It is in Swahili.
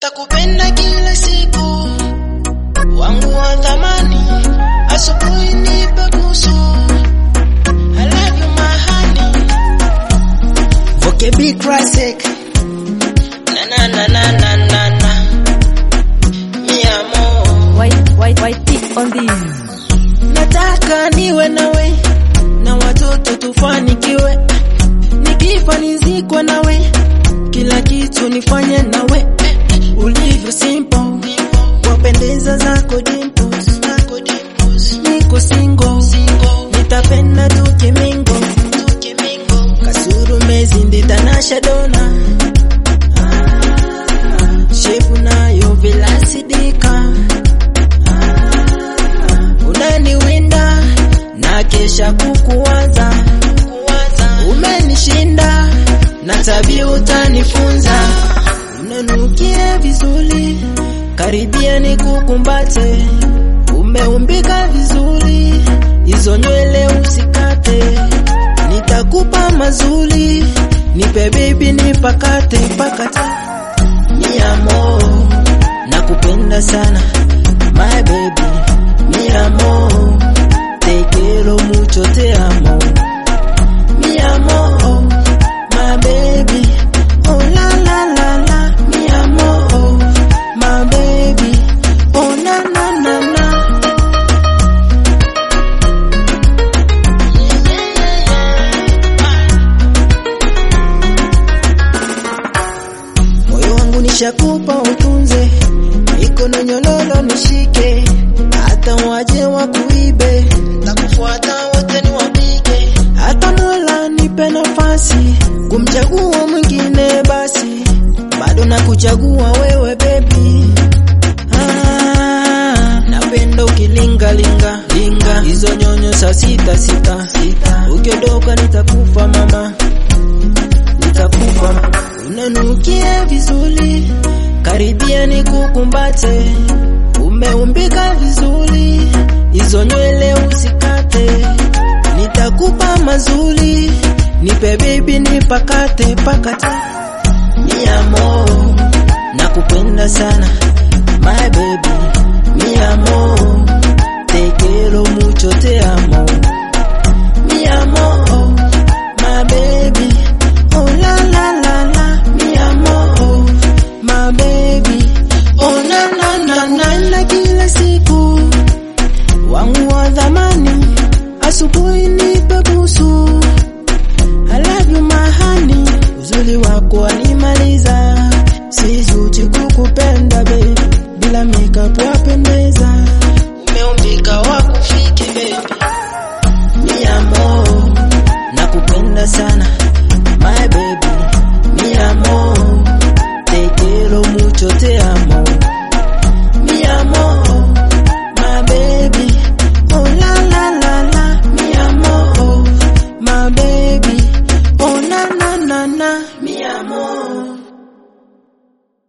Nitakupenda kila siku, wangu wa thamani, asubuhi nipe busu. I love you my honey. Okay, big classic. Na na na na na na na. Mi amor. White on this. Nataka niwe nawe, na watoto tufanikiwe. Nikifa nizikwe nawe, kila kitu nifanye nawe. Ulivyo simple, wapendeza zako dimples. Niko single, nitapenda tukimingo. Kasuru mezi nditanasha dona. Shepu nayo vilasidika. Unaniwinda, na kesha kukuwaza. Umenishinda, na tabia utanifunza. Unanukia vizuri, karibia nikukumbate. Umeumbika vizuri, hizo nywele usikate. Nitakupa mazuri, nipe baby nipakate pakate. Mi amor, nakupenda sana my baby. Mi amor, te quiero mucho, te amo. Mi amor, my baby. Oh la la la la. Mi amor, my baby. Oh na na na na. Moyo wangu nishakupa utunze, mikono nyololo nishike. Hata waje wakuibe, takufuata wote niwapige. Hata Mola nipe nafasi, kumchagua mwingine basi. Bado nakuchagua wewe baby. Napenda ukilinga linga linga, hizo nyonyo saa sita. Ukiondoka nitakufa mama, nitakufa. Unanukia vizuri, karibia nikukumbate. Umeumbika vizuri, hizo nywele usikate. Nitakupa mazuri, nipe baby nipakate pakate. Mi amor, nakupenda sana my baby. Mi amor, te quiero mucho, te amo. Mi amor, my baby. Oh la la la la. Mi amor, my baby. Oh na na na na. Na kila siku, wangu wa thamani, asubuhi nipe busu. I love you my honey. Uzuri wako wanimaliza, sijuti kukupenda baby. Bila makeup wapendeza, umeumbika wakufike baby. Mi amor, nakupenda sana my baby. Mi amor, te quiero mucho, te